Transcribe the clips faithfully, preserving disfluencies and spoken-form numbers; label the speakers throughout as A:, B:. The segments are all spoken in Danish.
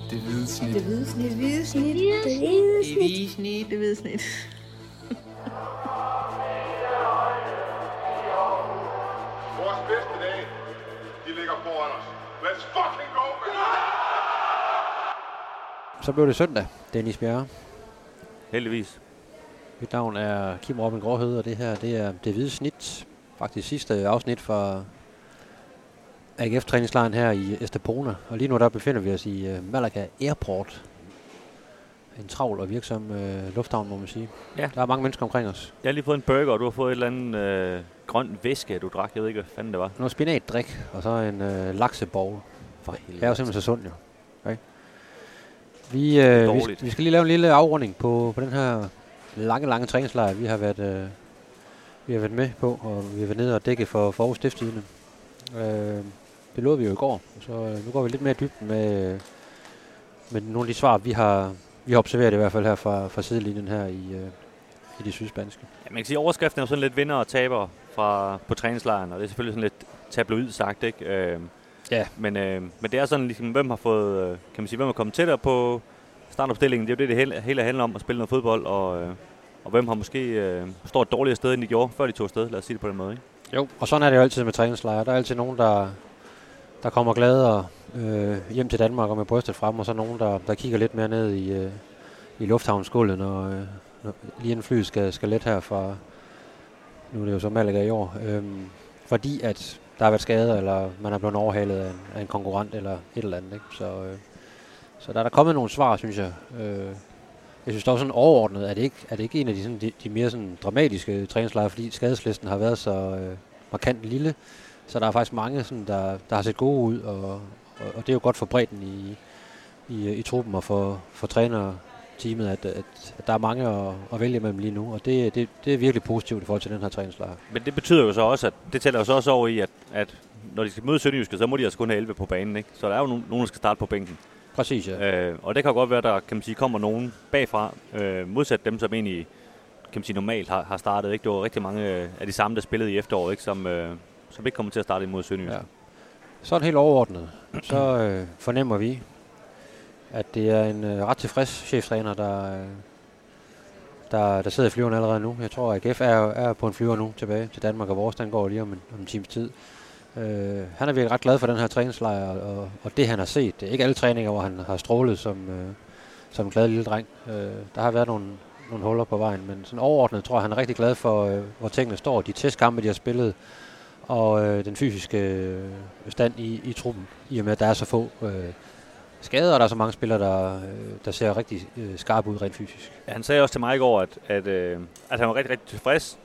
A: Det hvide snit.
B: Det hvide snit.
C: Det hvide snit.
B: Det hvide snit.
C: Det hvide snit.
B: Det hvide snit.
D: Vores bedste dage, de ligger foran os. Let's fucking go, man!
E: Så blev det søndag, Dennis Bjerre.
F: Heldigvis.
E: Mit navn er Kim Robin Gråhød, og det her det er Det Hvide Snit. Faktisk sidste afsnit fra A G F-træningslejren her i Estepona. Og lige nu der befinder vi os i uh, Malaga Airport. En travl og virksom uh, lufthavn, må man sige.
F: Ja.
E: Der er mange mennesker omkring os.
F: Jeg har lige fået en burger, og du har fået et eller andet øh, grøn væske, du drak. Jeg ved ikke, hvad fanden det var.
E: Noget spinatdrik, og så en uh, laksebowl.
F: For
E: helvede. Det er jo simpelthen så sundt, jo. Okay. Vi, øh, vi, vi skal lige lave en lille afrunding på, på den her lange, lange træningslejr, vi har været, øh, vi har været med på, og vi har været nede og dække for, for Aarhus Stiftstidende. Øh, det lovede vi jo i går, så øh, nu går vi lidt mere i dybden med, med nogle af de svar, vi har, vi har observeret i hvert fald her fra, fra sidelinjen her i, øh, i det sydspanske.
F: Ja, man kan sige, at overskriften er jo sådan lidt vinder og taber fra, på træningslejren, og det er selvfølgelig sådan lidt tabloid sagt, ikke? Øh,
E: ja.
F: Men, øh, men det er sådan ligesom, hvem har fået, kan man sige, hvem har kommet tættere på startopstillingen. Det er jo det, det hele, hele handler om, at spille noget fodbold, og, øh, og hvem har måske øh, står et dårligere sted, end de gjorde, før de tog afsted. Lad os sige det på den måde, ikke?
E: Jo, og sådan er det jo altid med træningslejre. Der er altid nogen, der, der kommer glade øh, hjem til Danmark og med brystet frem, og så nogen, der, der kigger lidt mere ned i, øh, i lufthavnsgulvet, når, øh, når lige inden flyet skal, skal let her fra, nu er det jo så Malaga i år, øh, fordi at der har været skader, eller man er blevet overhalet af en, af en konkurrent, eller et eller andet, ikke? Så, øh, så der er der kommet nogle svar, synes jeg. Øh, jeg synes, der er sådan overordnet, er det ikke, er det ikke en af de, sådan, de, de mere sådan dramatiske træningslejre, fordi skadeslisten har været så øh, markant lille, så der er faktisk mange, sådan, der, der har set gode ud, og, og, og det er jo godt for bredden i, i, i truppen og for, for trænerteamet, at, at, at der er mange at, at vælge mellem lige nu, og det, det, det er virkelig positivt i forhold til den her træningslejr.
F: Men det betyder jo så også, at det tæller jo så også over i, at, at når de skal møde Sønderjyske, så må de altså kun have elleve på banen, ikke? Så der er jo nogen, nogen der skal starte på bænken.
E: Præcis, ja.
F: Øh, og det kan godt være, der kan man sige, kommer nogen bagfra, øh, modsat dem, som egentlig kan man sige, normalt har, har startet. Ikke? Det var rigtig mange af de samme, der spillede i efteråret, ikke? Som, øh, som ikke kommer til at starte imod Sønderjyske. Ja.
E: Sådan helt overordnet, så øh, fornemmer vi, at det er en øh, ret tilfreds cheftræner, der, øh, der, der sidder i flyveren allerede nu. Jeg tror, at A G F er, er på en flyver nu tilbage til Danmark, og vores den går lige om en, om en times tid. Uh, han er virkelig ret glad for den her træningslejr, og, og det han har set. Det er ikke alle træninger, hvor han har strålet som, uh, som en glad lille dreng. Uh, der har været nogle, nogle huller på vejen, men sådan overordnet tror jeg, han er rigtig glad for, uh, hvor tingene står. De testkampe, de har spillet, og uh, den fysiske uh, stand i, i truppen, i og med, at der er så få uh, skader, og der er så mange spillere, der, uh, der ser rigtig uh, skarpe ud rent fysisk.
F: Ja, han sagde også til mig i går, at, at, øh, at han var rigtig, rigtig tilfreds.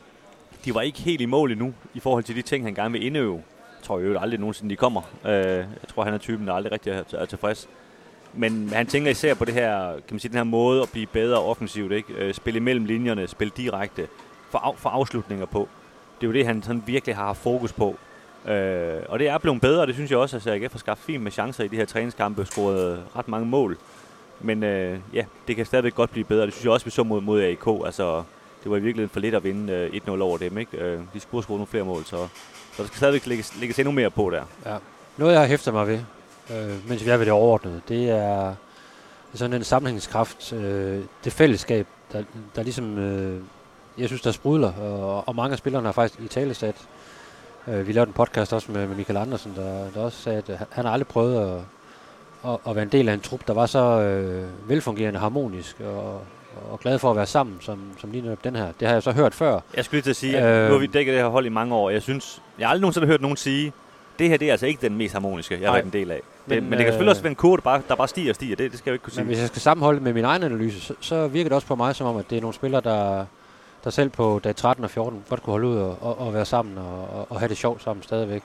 F: De var ikke helt i mål endnu, i forhold til de ting, han gerne vil indøve. Jeg tror jo aldrig nogensinde, de kommer. Uh, jeg tror, han er typen, der aldrig rigtig er, er tilfreds. Men han tænker især på det her, kan man sige, den her måde at blive bedre offensivt, ikke? Uh, spille imellem linjerne, spille direkte, for, af, for afslutninger på. Det er jo det, han sådan virkelig har fokus på. Uh, og det er blevet bedre, og det synes jeg også, at A G F har skaffet fint med chancer i de her træningskampe, scoret ret mange mål. Men uh, ja, det kan stadigvæk godt blive bedre. Det synes jeg også, vi så mod, mod A I K. Altså, det var i virkeligheden for lidt at vinde uh, et nul over dem, ikke? Uh, de skulle score nogle flere mål, så, så der skal stadigvæk lægges, lægges endnu mere på der.
E: Ja. Noget, jeg har hæftet mig ved, øh, mens vi er ved det overordnede, det er sådan en sammenhængskraft, øh, det fællesskab, der, der ligesom, øh, jeg synes, der sprudler, og, og mange af spillerne har faktisk i talesat. Øh, vi lavede en podcast også med, med Michael Andersen, der, der også sagde, at han har aldrig prøvet at, at, at være en del af en trup, der var så øh, velfungerende, harmonisk og og glad for at være sammen, som, som lige netop den her. Det har jeg så hørt før.
F: Jeg skulle lige til at sige, at øh, nu har vi dækket det her hold i mange år. Jeg synes, jeg har aldrig nogensinde hørt nogen sige, det her det er altså ikke den mest harmoniske, jeg har været en del af. Det, men, men det kan selvfølgelig også være en kurve, der bare, der bare stiger og stiger. Det, det skal jeg ikke kunne sige.
E: Men hvis jeg skal sammenholde med min egen analyse, så, så virker det også på mig som om, at det er nogle spillere, der, der selv på dag tretten og fjorten godt kunne holde ud og, og, og være sammen og, og, og have det sjovt sammen stadigvæk.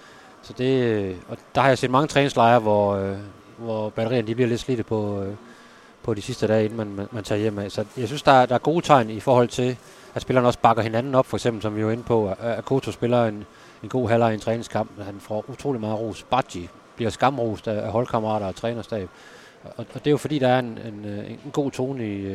E: Så det, og der har jeg set mange træningslejre, hvor, hvor batterierne de bliver lidt slidte på, på de sidste dage, inden man, man, man tager hjem af. Så jeg synes, der er, der er gode tegn i forhold til, at spillerne også bakker hinanden op, for eksempel, som vi jo er inde på, at Koto spiller en, en god halvleg i en træningskamp. Han får utrolig meget ros. Badji bliver skamrost af holdkammerater og trænerstab. Og, og det er jo fordi, der er en, en, en god tone i,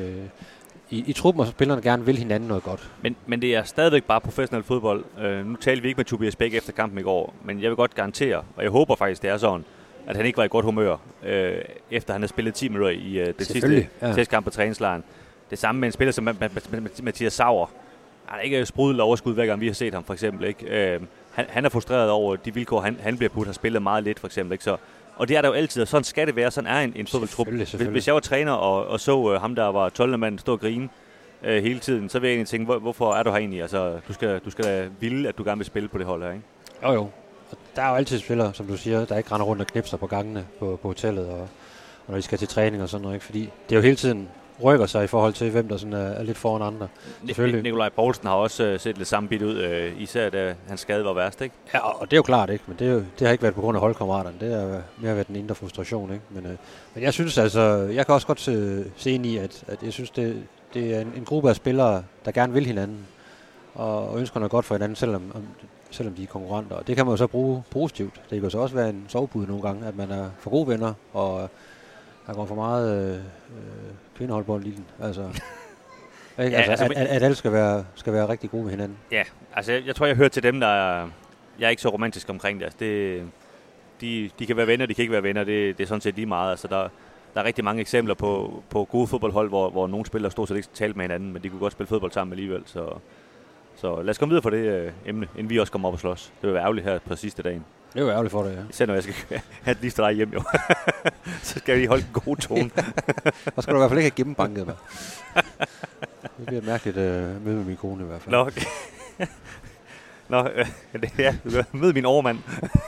E: i, i truppen, og spillerne gerne vil hinanden noget godt.
F: Men, men det er stadigvæk bare professionel fodbold. Uh, nu talte vi ikke med Tobias Bæk efter kampen i går, men jeg vil godt garantere, og jeg håber faktisk, det er sådan, at han ikke var i godt humør, øh, efter han havde spillet ti minutter i øh, det sidste ja. testkamp på træningslejren. Det samme med en spiller som Mathias Sauer. Han er ikke sprudlet overskud, hver gang vi har set ham, for eksempel. Ikke? Øh, han, han er frustreret over de vilkår, han, han bliver putt, har spillet meget lidt, for eksempel. Ikke? Så, og det er der jo altid, og sådan skal det være. Sådan er en, en fodboldtrup. Hvis, hvis jeg var træner og, og så øh, ham, der var tolvte mand, stå og grine øh, hele tiden, så vil jeg egentlig tænke, hvor, hvorfor er du her egentlig? Altså, du skal, du skal ville, at du gerne vil spille på det hold her, ikke?
E: Jo, jo. Der er jo altid spillere, som du siger, der ikke render rundt og knipser på gangene på, på hotellet, og, og når de skal til træning og sådan noget, ikke? Fordi det er jo hele tiden rykker sig i forhold til, hvem der sådan er, er lidt foran andre.
F: Selvfølgelig. Nikolaj Poulsen har også øh, set lidt samme bit ud, øh, især da hans skade var værst, ikke?
E: Ja, og det er jo klart, ikke? Men det, er jo, det har ikke været på grund af holdkammeraterne. Det har mere været den indre frustration, ikke? Men, øh, men jeg synes altså, jeg kan også godt se, se ind i, at, at jeg synes, det, det er en, en gruppe af spillere, der gerne vil hinanden, og, og ønsker noget godt for hinanden, selvom, om, selvom de er konkurrenter. Og det kan man jo så bruge positivt. Det kan så også være en sovepude nogle gange, at man er for gode venner, og der går for meget øh, kvindeholdbold i den. Altså, ikke?
F: Ja,
E: altså,
F: altså,
E: at, at, at alle skal være, skal være rigtig gode med hinanden.
F: Ja, altså jeg, jeg tror, jeg hører til dem, der er... Jeg er ikke så romantisk omkring det. Altså, det de, de kan være venner, de kan ikke være venner. Det, det er sådan set lige meget. Altså, der, der er rigtig mange eksempler på, på gode fodboldhold, hvor, hvor nogle spillere stort set ikke talte med hinanden, men de kunne godt spille fodbold sammen alligevel. Så, så lad os komme videre på det øh, emne, inden vi også kommer op og slås. Det vil være ærgerligt her på sidste dagen.
E: Det er jo ærgerligt for det, ja.
F: Især når jeg skal have lige streg hjem, jo. Så skal vi holde en god tone.
E: Og skal du i hvert fald ikke have gennembanket mig. Det bliver et mærkeligt øh, møde med min kone i hvert fald.
F: Nå, okay. Nå, øh, det, ja, du kan møde min overmand.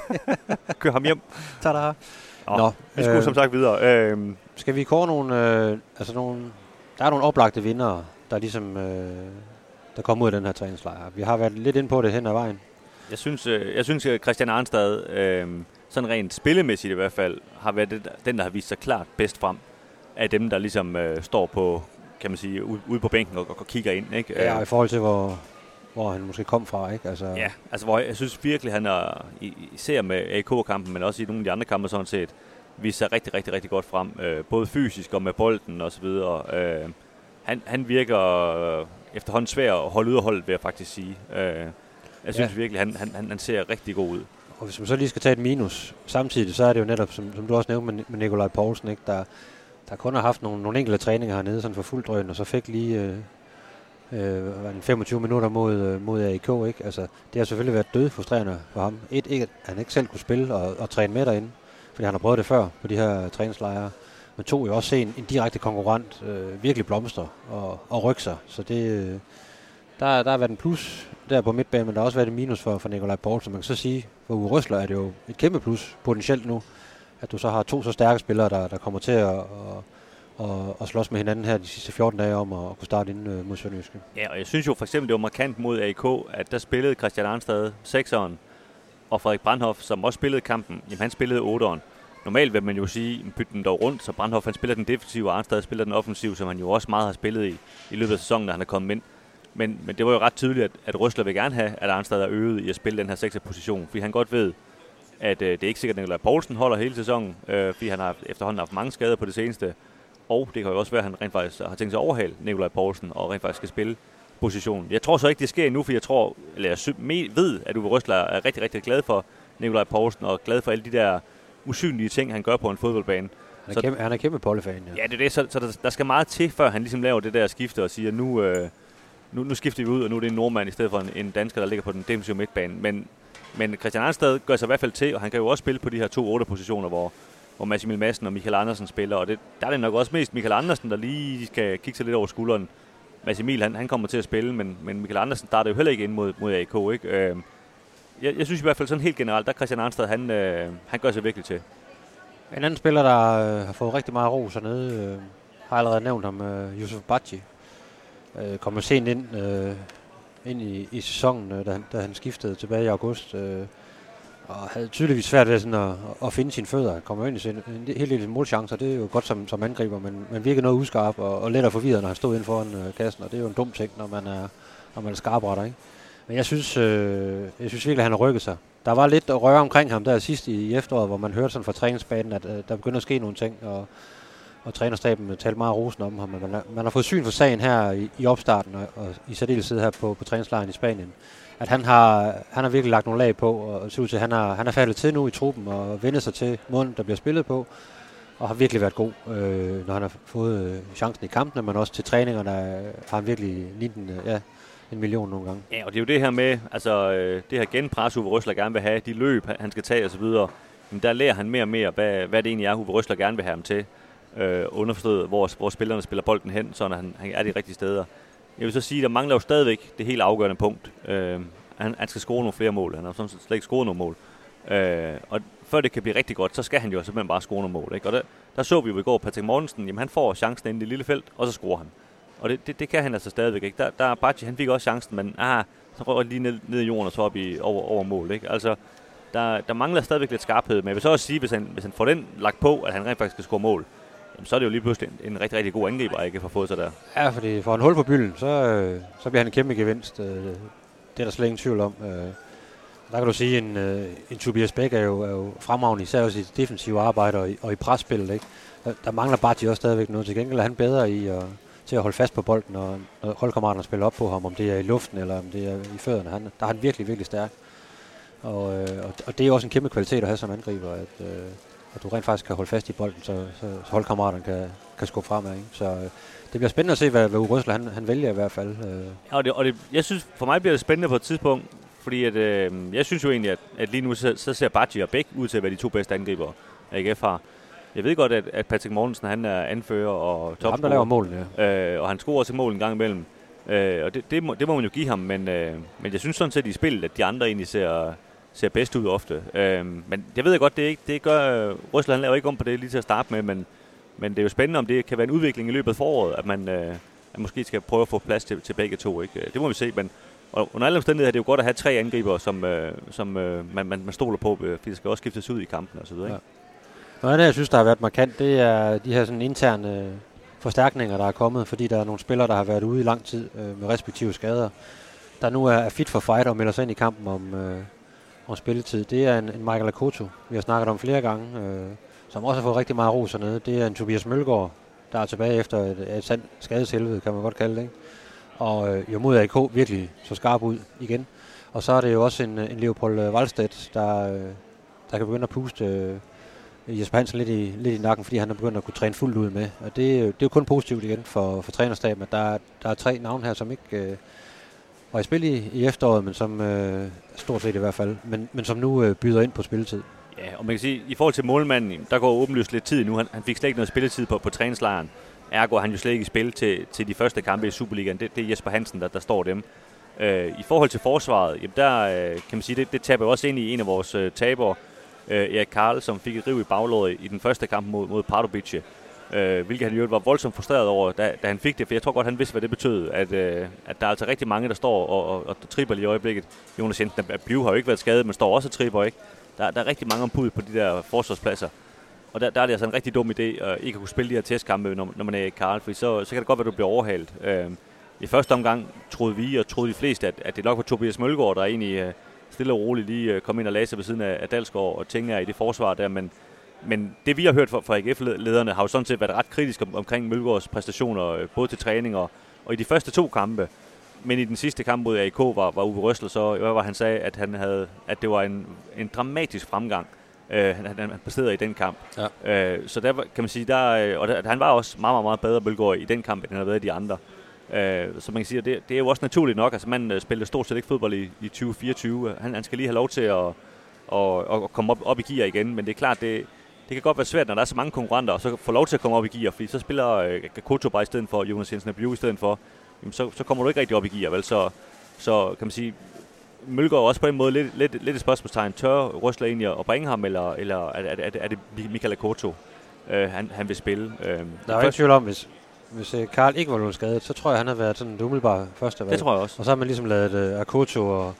F: Kør ham hjem.
E: Tada.
F: Nå, Nå, vi skulle øh, som sagt videre. Øh,
E: skal vi kåre nogle, øh, altså nogle, der er nogle oplagte vindere, der ligesom, øh, der kommer ud af den her træningslejr. Vi har været lidt inde på det hen ad vejen.
F: Jeg synes, øh, jeg synes at Christian Arnstad, øh, sådan rent spillemæssigt i hvert fald, har været det, den, der har vist sig klart bedst frem af dem, der ligesom øh, står på, kan man sige, ude, ude på bænken og, og kigger ind, ikke?
E: Ja, i forhold til, hvor, hvor han måske kom fra, ikke? Altså...
F: Ja, altså hvor jeg, jeg synes virkelig, han er, især med A K-kampen, men også i nogle af de andre kampe sådan set, vist sig rigtig, rigtig, rigtig godt frem. Øh, både fysisk og med bolden og så videre. Øh, han, han virker øh, efterhånden svær at holde ud af holdet, vil jeg faktisk sige. Øh, Jeg synes ja. virkelig, han, han, han ser rigtig god ud.
E: Og hvis man så lige skal tage et minus, samtidig så er det jo netop, som, som du også nævnte med, med Nikolaj Poulsen, ikke? Der, der kun har haft nogle, nogle enkelte træninger hernede sådan for fuld drøn, og så fik lige øh, øh, femogtyve minutter mod, øh, mod A I K. Ikke? Altså, det har selvfølgelig været død frustrerende for ham. Et, ikke, at han ikke selv kunne spille og, og træne med derinde, fordi han har prøvet det før på de her træningslejre. Men to jo også se en, en direkte konkurrent øh, virkelig blomstre og, og rykke sig. Så det, øh, der, der har været en plus der på midtbanen, men der har også været en minus for, for Nikolaj Poulsen. Man kan så sige, for Uwe Røsler er det jo et kæmpe plus potentielt nu, at du så har to så stærke spillere, der, der kommer til at, at, at, at slås med hinanden her de sidste fjorten dage om at kunne starte inden mod Sønderjyske.
F: Ja, og jeg synes jo for eksempel, det var markant mod A I K, at der spillede Christian Arnstad sekseren, og Frederik Brandhoff, som også spillede kampen, jamen han spillede otteren. Normalt vil man jo sige, bytte den dog rundt, så Brandhoff han spiller den defensive, og Arnstad spiller den offensive, som han jo også meget har spillet i, i løbet af sæsonen, da han er kommet ind. Men, men det var jo ret tydeligt, at, at Røsler vil gerne have, at Arnstad er øget i at spille den her sekser-position, fordi han godt ved, at øh, det er ikke sikkert, at Nikolaj Poulsen holder hele sæsonen, øh, fordi han har efterhånden haft mange skader på det seneste, og det kan jo også være, at han rent faktisk har tænkt sig at overhale Nikolaj Poulsen, og rent faktisk skal spille positionen. Jeg tror så ikke, det sker endnu, for jeg tror, eller jeg ved, at Uwe Røsler er rigtig, rigtig glad for Nikolaj Poulsen, og glad for alle de der usynlige ting, han gør på en fodboldbane.
E: Han er, kæmpe, han er kæmpe Polle-fan, ja.
F: Ja, det er det, så, så der, der skal meget til, før han ligesom laver det der skifte og siger, nu... Øh, Nu, nu skifter vi ud, og nu er det en nordmand i stedet for en, en dansker, der ligger på den defensive midtbane. Men, men Christian Arnstad gør sig i hvert fald til, og han kan jo også spille på de her to otte-positioner, hvor, hvor Mads Emil Madsen og Michael Andersen spiller. Og det, der er det nok også mest Michael Andersen, der lige skal kigge sig lidt over skulderen. Mads Emil, han, han kommer til at spille, men, men Michael Andersen starter jo heller ikke ind mod, mod A I K. Ikke? Øh, jeg, jeg synes i hvert fald sådan helt generelt, der Christian Arnstad, han, øh, han gør sig virkelig til.
E: En anden spiller, der øh, har fået rigtig meget ros hernede, øh, har allerede nævnt ham, øh, Yusuf Badji. Øh, kom jo sent ind, øh, ind i, i sæsonen, øh, da, han, da han skiftede tilbage i august, øh, og havde tydeligvis svært ved sådan at, at finde sine fødder. Han kommer ind i sin, en hel del målchancer, det er jo godt som, som angriber, men man virker noget uskarp og, og let og forvirret, når han stod inden foran øh, kassen, og det er jo en dum ting, når man er, når man er skarpretter, ikke? Men jeg synes, øh, jeg synes virkelig, at han har rykket sig. Der var lidt at røre omkring ham der sidst i, i efteråret, hvor man hørte sådan fra træningsbanen, at øh, der begynder at ske nogle ting, og og trænerstaben talte meget rosen om ham. Man har, man har fået syn for sagen her i, i opstarten, og, og i særdeleshed her på, på træningslejren i Spanien. at han har, han har virkelig lagt nogle lag på, og ser ud til, at han har, han har faldet til nu i truppen, og vendt sig til måden, der bliver spillet på, og har virkelig været god, øh, når han har fået øh, chancen i kampene, men også til træningerne har han virkelig lignet en, ja, en million nogle gange.
F: Ja, og det er jo det her med, altså øh, det her genpres, Uwe Rösler gerne vil have, de løb, han skal tage osv., men der lærer han mere og mere, hvad, hvad det egentlig er, Uwe Rösler gerne vil have ham til. Øh, underforstået, hvor, hvor spillerne spiller bolden hen, så han, han er de rigtige steder. Jeg vil så sige, der mangler jo stadigvæk det helt afgørende punkt. Øh, han, han skal score nogle flere mål. Han har sådan slet ikke scoret nogle mål. Øh, og før det kan blive rigtig godt, så skal han jo simpelthen bare score nogle mål. Ikke? Og der, der så vi jo i går, Patrick Mortensen, jamen han får chancen inde i det lille felt, og så scorer han. Og det, det, det kan han altså stadigvæk ikke. Der, der Bacci, han fik også chancen, men ah, så rører lige ned, ned i jorden og så op i, over, over mål. Ikke? Altså, der, der mangler stadigvæk lidt skarphed. Men jeg vil så også sige, hvis han, hvis han får den lagt på, at han rent faktisk skal score mål, jamen, så er det jo lige pludselig en, en rigtig, rigtig god angriber, ikke får fået sig der.
E: Ja, fordi for en hul på bylden, så, øh, så bliver han en kæmpe gevinst. Øh, det er der slet ingen tvivl om. Øh, der kan du sige, at en, øh, en Tobias Bæk er jo, er jo fremragende, især også i defensive arbejde og i, og i presspillet. Ikke? Der, der mangler Bacci også stadigvæk noget. Til gengæld er han bedre i at, til at holde fast på bolden, og når holdkammeraterne spiller op på ham, om det er i luften eller om det er i fødderne. Han, der er han virkelig, virkelig stærk. Og, øh, og, og det er også en kæmpe kvalitet at have som angriber, at, øh, at du rent faktisk kan holde fast i bolden, så, så, så holdkammeraterne kan, kan skubbe fremad. Ikke? Så øh, det bliver spændende at se, hvad, hvad Uwe Rösler han, han vælger i hvert fald. Øh.
F: Ja, og det, og det, jeg synes, for mig bliver det spændende på et tidspunkt, fordi at, øh, jeg synes jo egentlig, at, at lige nu så, så ser Bacci og Bæk ud til at være de to bedste angriber, A G F har. Jeg ved godt, at, at Patrick Mortensen han er anfører og topscorer.
E: Ham, der laver målen, ja.
F: Øh, og han scorer også mål en gang imellem. Øh, og det, det, må, det må man jo give ham, men, øh, men jeg synes sådan set i spillet, at de andre egentlig ser, ser bedst ud ofte. Øh, men jeg ved godt, det ikke det gør Rösler, han laver ikke om på det lige til at starte med, men, men det er jo spændende, om det kan være en udvikling i løbet af foråret, at man øh, at måske skal prøve at få plads til, til begge to. Ikke? Det må vi se, men og under alle omstændigheder er det jo godt at have tre angriber, som, øh, som øh, man, man, man stoler på, øh, fordi det skal også skiftes ud i kampen og så videre. Ikke?
E: Ja. Noget af det, jeg synes, der har været markant, det er de her sådan interne forstærkninger, der er kommet, fordi der er nogle spillere, der har været ude i lang tid øh, med respektive skader, der nu er fit for fight og melder sig ind i kampen om, øh, om spilletid. Det er en, en Michael Akoto, vi har snakket om flere gange, øh, som også har fået rigtig meget ros hernede. Det er en Tobias Mølgaard, der er tilbage efter et, et sandt skadeshelvede, kan man godt kalde det. Ikke? Og øh, jo mod A I K virkelig så skarp ud igen. Og så er det jo også en, en Leopold Wallstedt, der, øh, der kan begynde at puste øh, Jesper Hansen lidt i, lidt i nakken, fordi han er begyndt at kunne træne fuldt ud med. Og det, det er jo kun positivt igen for, for trænerstaben, at der, der er tre navne her, som ikke øh, var i spil i, i efteråret, men som øh, stort set i hvert fald, men, men som nu øh, byder ind på spilletid.
F: Ja, og man kan sige, i forhold til målmanden, der går åbenlyst lidt tid nu. Han, han fik slet ikke noget spilletid på, på træningslejren. Ergo han jo slet ikke i spil til, til de første kampe i Superligaen. Det, det er Jesper Hansen, der, der står dem. Øh, I forhold til forsvaret, jamen der øh, kan man sige, det, det taber også ind i en af vores øh, tabere, øh, Erik Karl, som fik et riv i baglåret i den første kamp mod, mod Pardubice. Øh, hvilket han jo var voldsomt frustreret over, da, da han fik det, for jeg tror godt, han vidste, hvad det betød, at, øh, at der er altså rigtig mange, der står og, og, og tripper i øjeblikket. Jonas Jensen Blive har jo ikke været skadet, men står også og tripper, ikke? Der, der er rigtig mange ombud på de der forsvarspladser. Og der, der er det altså en rigtig dum idé at ikke at kunne spille de her testkampe, når, når man er i Karl, for så, så kan det godt være, at du bliver overhalet. Øh, I første omgang troede vi, og troede de fleste, at, at det nok var Tobias Mølgaard, der egentlig øh, stille og roligt lige øh, kom ind og lagde sig ved siden af, af Dalsgaard og tingene i det forsvar der, men Men det vi har hørt fra, fra A G F-lederne har jo sådan set været ret kritisk om, omkring Mølgaards præstationer, både til træning og, og i de første to kampe. Men i den sidste kamp mod A I K var, var Uwe Rösler så, hvad var han sagde, at han havde, at det var en, en dramatisk fremgang, øh, han, han præsterede i den kamp. Ja. Øh, så der kan man sige, der, og der, han var også meget, meget, meget bedre Mølgaard i den kamp, end han havde været i de andre. Øh, så man kan sige, at det, det er jo også naturligt nok. Altså man spillede stort set ikke fodbold i, i tyve fireogtyve. Han, han skal lige have lov til at, at, at komme op, op i gear igen, men det er klart, det Det kan godt være svært, når der er så mange konkurrenter, og så få lov til at komme op i gear, fordi så spiller øh, Koto bare i stedet for, Jonas Jensen Blive i stedet for, jamen så, så kommer du ikke rigtig op i gear, vel? Så, så kan man sige, Mølgaard også på en måde lidt, lidt, lidt et spørgsmålstegn. Tør Rösler egentlig at bringe ham, eller, eller er, er, er det Michael Koto, øh, han, han vil spille? Øh,
E: der er jo ikke tvivl om, hvis, hvis Karl ikke var blevet skadet, så tror jeg, han havde været sådan et umiddelbart første valg.
F: Det tror jeg også.
E: Og så har man ligesom lavet uh, Akoto og,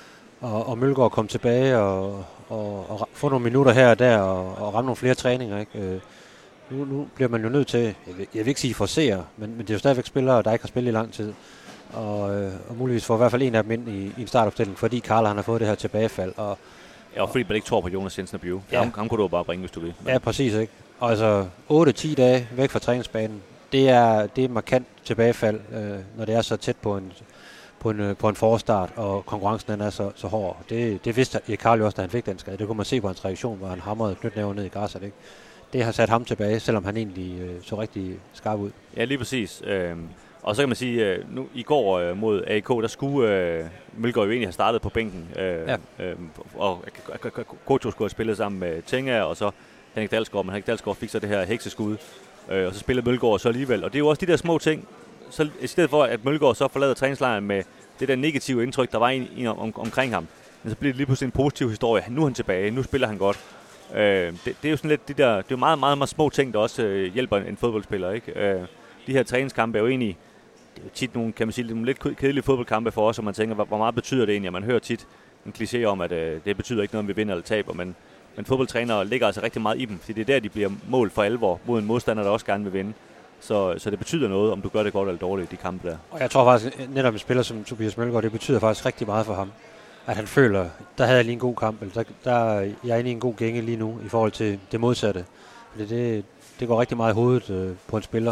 E: og, og Mølgaard komme tilbage og Og, og få nogle minutter her og der, og, og ramme nogle flere træninger. Ikke? Øh, nu, nu bliver man jo nødt til, jeg vil, jeg vil ikke sige forcere, men, men det er jo stadigvæk spillere, der ikke har spillet i lang tid. Og, øh, og muligvis får i hvert fald en af dem ind i, i en startopstilling, fordi Karl han har fået det her tilbagefald. Og,
F: ja, og fordi man ikke tror på Jonas Jensen Blive. Ja. Ham, ham kunne du bare bringe, hvis du vil. Men.
E: Ja, præcis. Ikke? Og altså otte til ti dage væk fra træningsbanen, det er, det er markant tilbagefald, øh, når det er så tæt på en, på en, på en forstart, og konkurrencen den er så, så hård. Det, det vidste Erik Karl også, da han fik den skade. Det kunne man se på hans reaktion, hvor han hamrede knytnæven ned i græsset. Ikke? Det har sat ham tilbage, selvom han egentlig øh, så rigtig skarp ud.
F: Ja, lige præcis. Øh, og så kan man sige, øh, nu i går øh, mod A I K, der skulle øh, Mølgaard jo egentlig have startet på bænken. Øh,
E: ja.
F: øh, og Koto skulle have spillet sammen med Tenga, og så Henrik Dalsgaard, men Henrik Dalsgaard fik så det her hekseskud. Øh, og så spillede Mølgaard så alligevel. Og det er jo også de der små ting, så i stedet for at Mølgaard så forlader træningslejren med det der negative indtryk, der var en, en om, omkring ham, men så bliver det lige pludselig en positiv historie. Nu er han tilbage, nu spiller han godt. Øh, det, det er jo sådan lidt de der, det er jo meget, meget, meget små ting, der også øh, hjælper en, en fodboldspiller, ikke? Øh, de her træningskampe er jo egentlig, det er jo tit nogle, kan man sige, nogle lidt kedelige fodboldkampe for os, og man tænker, hvor, hvor meget betyder det egentlig? Man hører tit en kliché om, at øh, det betyder ikke noget, om vi vinder eller taber, men, men fodboldtrænere ligger altså rigtig meget i dem, fordi det er der, de bliver mål for alvor mod en modstander, der også gerne vil vinde. Så, så det betyder noget, om du gør det godt eller dårligt i de kampe der.
E: Og jeg tror faktisk, netop en spiller som Tobias Mølgaard, det betyder faktisk rigtig meget for ham. At han føler, der havde jeg lige en god kamp, eller der, der jeg er inde i en god gænge lige nu, i forhold til det modsatte. Fordi det, det går rigtig meget i hovedet øh, på en spiller.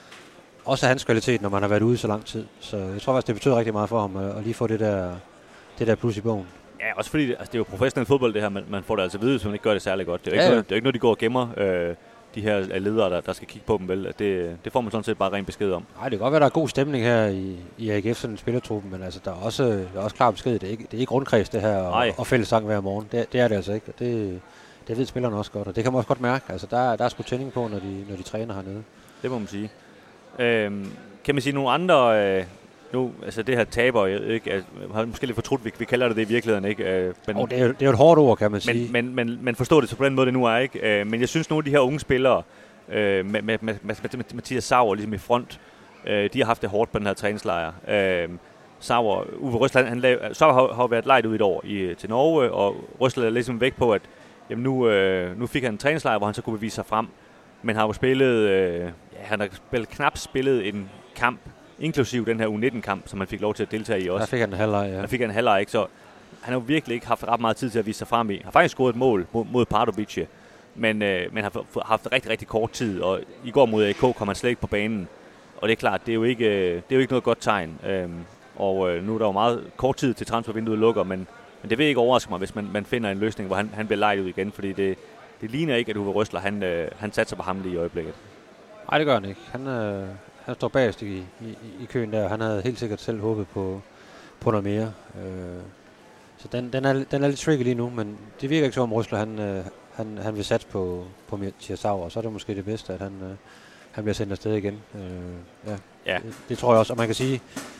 E: Også hans kvalitet, når man har været ude så lang tid. Så jeg tror faktisk, det betyder rigtig meget for ham, at, at lige få det der, det der plus i bogen.
F: Ja, også fordi altså, det er jo professionel fodbold det her, man, man får det altså at vide, hvis man ikke gør det særlig godt. Det er jo ikke,
E: ja, ja.
F: noget, det er ikke noget, de går og gemmer. Øh, de her ledere, der, der skal kigge på dem, vel. Det, det får man sådan set bare ren besked om.
E: Nej, det kan godt være, der er god stemning her i, i A G F, sådan en spillertruppen, men altså, der er også, der er også klar besked. Det er ikke, det er ikke rundkreds, det her, og, og fællessang hver morgen. Det, det er det altså ikke, og det, det ved spillerne også godt, og det kan man også godt mærke. Altså, der, der er sgu tænding på, når de, når de træner hernede.
F: Det må man sige. Øhm, kan man sige nogle andre... Øh Nu, altså det her taber, jeg ikke, jeg har måske lidt fortrudt, vi, vi kalder det det i virkeligheden, ikke? Men,
E: oh, det, er jo, det er jo et hårdt ord, kan man sige.
F: Men, men, men, men forstå det så på den måde, det nu er, ikke? Men jeg synes, nogle af de her unge spillere, øh, med, med, med, med Mathias Sauer ligesom i front, øh, de har haft det hårdt på den her træningslejr. Øh, Sauer, Uwe Røsler, han lav, Sauer har, har været lejet ud et år i, til Norge, og Røsler er ligesom væk på, at jamen nu, øh, nu fik han en træningslejr, hvor han så kunne bevise sig frem. Men har jo spillet, øh, ja, han har spillet, knap spillet en kamp, inklusiv den her U nitten-kamp, som han fik lov til at deltage i også.
E: Der fik han en halvleg, ja.
F: Der fik han en halvleg, ikke? Så han har jo virkelig ikke haft ret meget tid til at vise sig frem i. Han har faktisk scoret et mål mod, mod Pardubice, men, øh, men har haft rigtig, rigtig kort tid, og i går mod A K kom han slet ikke på banen. Og det er klart, det er jo ikke, det er jo ikke noget godt tegn. Øhm, og øh, nu er der jo meget kort tid til transfervinduet lukker, men, men det vil ikke overraske mig, hvis man, man finder en løsning, hvor han, han bliver lejet ud igen, fordi det, det ligner ikke, at Uwe Røsler, han, øh, han satser på ham lige i øjeblikket.
E: Nej, det gør han ikke. Han, øh, han står bagerst i, i, i køen der. Han havde helt sikkert selv håbet på, på noget mere. Øh, så den, den, er, den er lidt tricky lige nu, men det virker ikke som om Røsler, han, øh, han, han vil satse på, på Mathias Sauer, og så er det måske det bedste, at han, øh, han bliver sendt afsted igen. Øh, ja.
F: Ja.
E: Det, det tror jeg også, og man kan sige,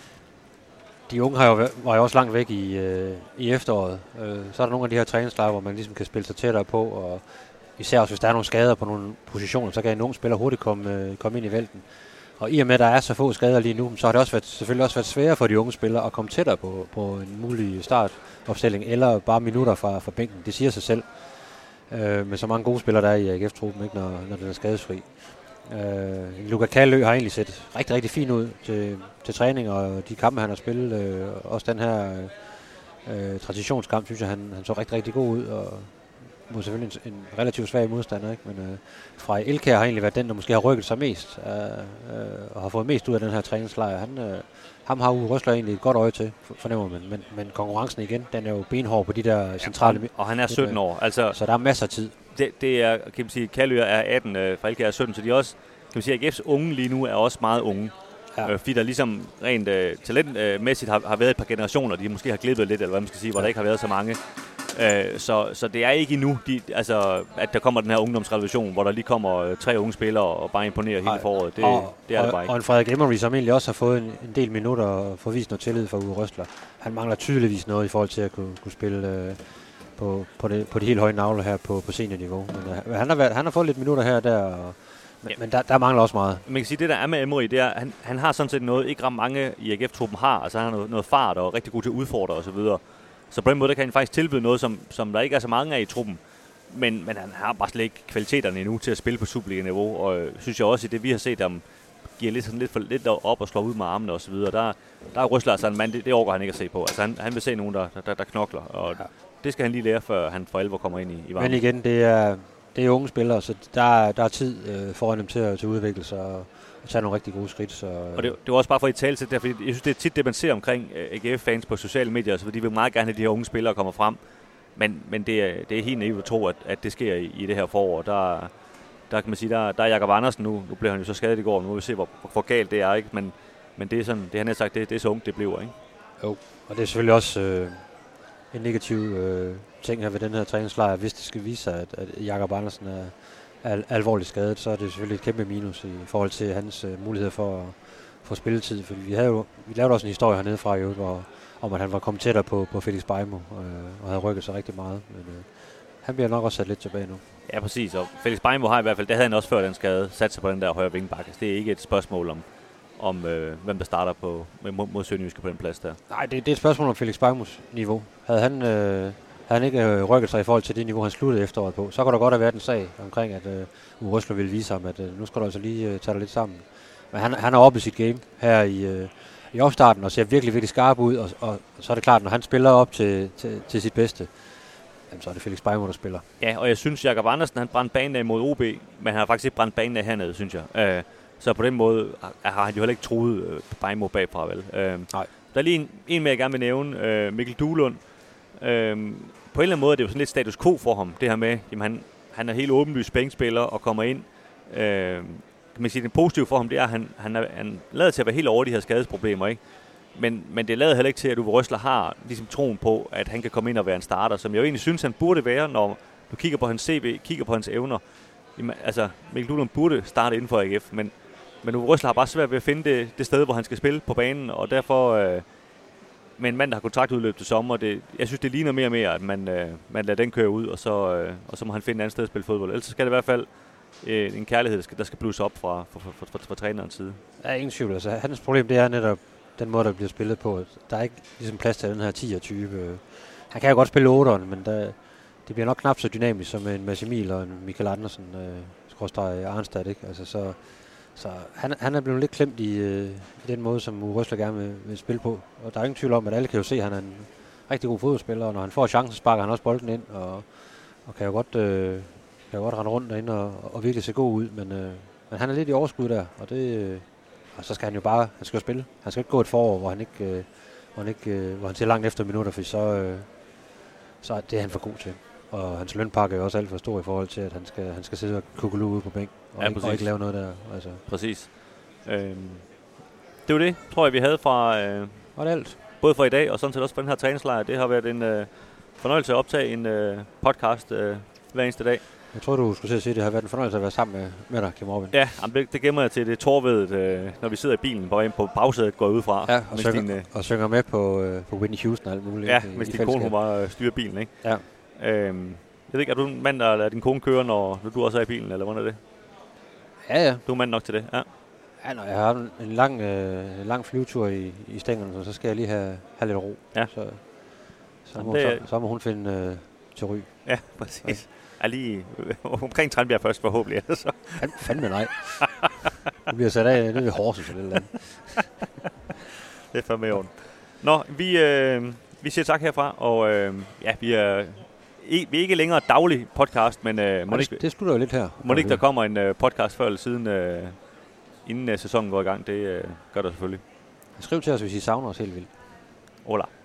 E: de unge har jo, var jo også langt væk i, øh, i efteråret. Øh, så er der nogle af de her træningslejre, hvor man ligesom kan spille sig tættere på, og især også hvis der er nogle skader på nogle positioner, så kan en ung spiller hurtigt komme, øh, komme ind i vælten. Og i og med, at der er så få skader lige nu, så har det også været, selvfølgelig også været sværere for de unge spillere at komme tættere på, på en mulig startopstilling, eller bare minutter fra, fra bænken. Det siger sig selv. Øh, med så mange gode spillere, der er i A G F-truppen, ikke, når, når den er skadesfri. Øh, Luka Kallø har egentlig set rigtig, rigtig fint ud til, til træning, og de kampe, han har spillet, øh, også den her øh, transitionskamp, synes jeg, han, han så rigtig, rigtig god ud, og mod selvfølgelig en, en relativt svag modstander, ikke? Men øh, Frej Elkjær har egentlig været den, der måske har rykket sig mest, øh, øh, og har fået mest ud af den her træningslejr. Han, øh, ham har Uwe Røsler egentlig et godt øje til, fornemmer man, men, men konkurrencen igen, den er jo benhård på de der centrale...
F: Ja, og han er sytten år, altså...
E: Så der er masser af tid.
F: Det, det er, kan man sige, Kallø er atten, øh, Frej Elkjær er sytten, så de er også, kan man sige, A G F's unge lige nu er også meget unge. Ja. Øh, fordi der ligesom rent øh, talentmæssigt har, har været et par generationer, de måske har glippet lidt, eller hvad man skal sige, hvor ja. Der ikke har været så mange. Øh, så, så det er ikke endnu, de, altså, at der kommer den her ungdomsrevolution, hvor der lige kommer øh, tre unge spillere og bare imponerer hele foråret. Det,
E: og,
F: det er
E: og,
F: det bare ikke.
E: Og en Frederik Emery, som egentlig også har fået en, en del minutter og får vist noget tillid for Uwe Røsler. Han mangler tydeligvis noget i forhold til at kunne, kunne spille øh, på, på, det, på de helt høje navle her på, på seniorniveau. Men øh, han, har været, han har fået lidt minutter her og der, og, men, ja. men der, der mangler også meget.
F: Man kan sige, det der er med Emery, det er, han, han har sådan set noget, ikke ret mange i A G F-truppen har. Altså han har noget, noget fart og er rigtig god til at udfordre osv. Så, så på den måde der kan han faktisk tilbyde noget, som, som der ikke er så mange af i truppen. Men, men han har bare slet ikke kvaliteterne endnu til at spille på Superliga-niveau. Og øh, synes jeg også, i det vi har set ham, giver lidt, sådan lidt, for, lidt op og slår ud med armene osv. Der, der er Røsler altså en mand, det, det overgår han ikke at se på. Altså han, han vil se nogen, der, der, der knokler. Og ja. Det skal han lige lære, før han for alvor kommer ind i, i varmen.
E: Men igen, det er, det er unge spillere, så der, der er tid øh, foran dem til at, til at udvikle sig og, og tage nogle rigtig gode skridt. Så, øh.
F: Og det, det var også bare for at tale til det, fordi jeg synes, det er tit det, man ser omkring øh, A G F-fans på sociale medier, så de vil meget gerne have de her unge spillere kommer frem. Men, men det, er, det er helt naivt at tro, at, at det sker i, i det her forår. Der, der kan man sige, der, der er Jakob Andersen nu. Nu blev han jo så skadet i går, nu må vi se, hvor, hvor galt det er, ikke? Men, men det er sådan, det han har sagt, det, det er så ungt, det bliver, ikke?
E: Jo, og det er selvfølgelig også øh, en negativ øh, ting her ved den her træningslejr. Hvis det skal vise sig, at, at Jakob Andersen er, er alvorligt skadet, så er det selvfølgelig et kæmpe minus i forhold til hans øh, mulighed for at få spilletid. Fordi vi, havde jo, vi lavede også en historie hernede fra, jo, hvor, om at han var kommet tættere på, på Felix Beijmo øh, og havde rykket sig rigtig meget. Men øh, han bliver nok også sat lidt tilbage nu.
F: Ja, præcis. Og Felix Beijmo har i hvert fald, det havde han også før den skade, sat sig på den der højre vingbakke. Det er ikke et spørgsmål om, om øh, hvem der starter på, mod, mod Sønderjyske på den plads der.
E: Nej, det, det er et spørgsmål om Felix Beijmos niveau. Havde han, øh, havde han ikke øh, rykket sig i forhold til det niveau, han sluttede efteråret på, så kunne der godt have været en sag omkring, at øh, Uwe Røsler ville vise ham, at øh, nu skal du altså lige øh, tage dig lidt sammen. Men han, han har oppet sit game her i, øh, i opstarten og ser virkelig, virkelig skarp ud, og, og så er det klart, når han spiller op til, til, til sit bedste, jamen, så er det Felix Beijmo, der spiller.
F: Ja, og jeg synes, Jakob Andersen, han brændte banen af mod O B, men han har faktisk ikke brændt banen af hernede, synes jeg. Øh, så på den måde har han jo heller ikke truet øh, Beijmo bagfra, vel? Øh,
E: Nej.
F: Der er lige en, en mere, jeg gerne vil nævne, øh, Mikkel Duelund. Øh, på en eller anden måde er det jo sådan lidt status quo for ham, det her med, jamen han, han er helt åbenlyst bænkspiller og kommer ind. Øh, kan man sige, det positive for ham, det er, at han, han er han lader til at være helt over de her skadesproblemer, ikke? Men, men det lader heller ikke til, at Uwe Røsler har ligesom troen på, at han kan komme ind og være en starter, som jeg jo egentlig synes, han burde være, når du kigger på hans C V, kigger på hans evner. Jamen, altså, Mikkel Duelund burde starte inden for A G F, men, men Uwe Røsler har bare svært ved at finde det, det sted, hvor han skal spille på banen, og derfor øh, med en mand, der har kontraktudløb til sommer, det, jeg synes, det ligner mere og mere, at man, øh, man lader den køre ud, og så, øh, og så må han finde et andet sted at spille fodbold. Ellers skal det i hvert fald øh, en kærlighed, der skal, der skal blusse op fra, fra, fra, fra, fra, fra trænerens side.
E: Der er ingen tvivl. Altså, hans problem, det er netop den måde, der bliver spillet på. Der er ikke ligesom plads til den her tier-type. Han kan jo godt spille otteren, men der, det bliver nok knap så dynamisk som en Mads Emil og en Michael Andersen, øh, skråstreg Arnstad, ikke? Altså, så så han, han er blevet lidt klemt i, øh, i den måde, som Uwe Røsler gerne vil, vil spille på. Og der er ingen tvivl om, at alle kan jo se, at han er en rigtig god fodboldspiller, og når han får chancen, sparker han også bolden ind, og, og kan jo godt, øh, kan jo godt rende rundt derinde og, og virkelig se god ud, men, øh, men han er lidt i overskud der, og det... Øh, Og så skal han jo bare, han skal jo spille. Han skal ikke gå et forår, hvor han ikke, øh, hvor han ikke, øh, hvor han ser langt efter minutter, for så, øh, så er det han for god til. Og hans lønpakke er jo også alt for stor i forhold til, at han skal, han skal sidde og kukkelue ude på bænk og,
F: ja,
E: ikke, og ikke lave noget der. Altså.
F: Præcis. Øhm, det var det, tror jeg, vi havde fra øh,
E: og det alt.
F: Både fra i dag og sådan set også fra den her træningslejr. Det har været en øh, fornøjelse at optage en øh, podcast øh, hver eneste dag.
E: Jeg tror, du skulle sige, at det har været en fornøjelse at være sammen med, med dig, Kim Robin.
F: Ja, det, det gemmer jeg til det torvedet, øh, når vi sidder i bilen, hvor ind på bagsædet går ud fra.
E: Ja, og, synger,
F: din, øh,
E: og synger med på, øh, på Whitney Houston og alt muligt.
F: Ja,
E: i,
F: hvis
E: i
F: din kone hun bare styrer bilen, ikke?
E: Ja.
F: Øhm, jeg ved ikke, er du en mand, der lader din kone køre, når, når du også er i bilen, eller hvordan er det?
E: Ja, ja.
F: Du er mand nok til det, ja.
E: Ja, når jeg har en, en lang, øh, lang flyvetur i, i stængerne, så skal jeg lige have, have lidt ro.
F: Ja.
E: Så, så, må,
F: det,
E: så, så må hun finde øh, til Ry.
F: Ja, præcis. Ja. Er lige omkring Tranbjerg først forhåbentlig. Altså.
E: Fand, fandme nej. Du bliver sat af nede ved Horsens eller eller andet.
F: Det er fandme i orden. Nå, vi, øh, vi siger tak herfra, og øh, ja, vi er, vi er ikke længere daglig podcast, men øh, må
E: det,
F: ikke,
E: det slutter jo lidt her.
F: Må ikke der kommer en øh, podcast før eller siden, øh, inden øh, sæsonen går i gang. Det øh, gør der selvfølgelig.
E: Skriv til os, hvis I savner os helt vildt.
F: Hola.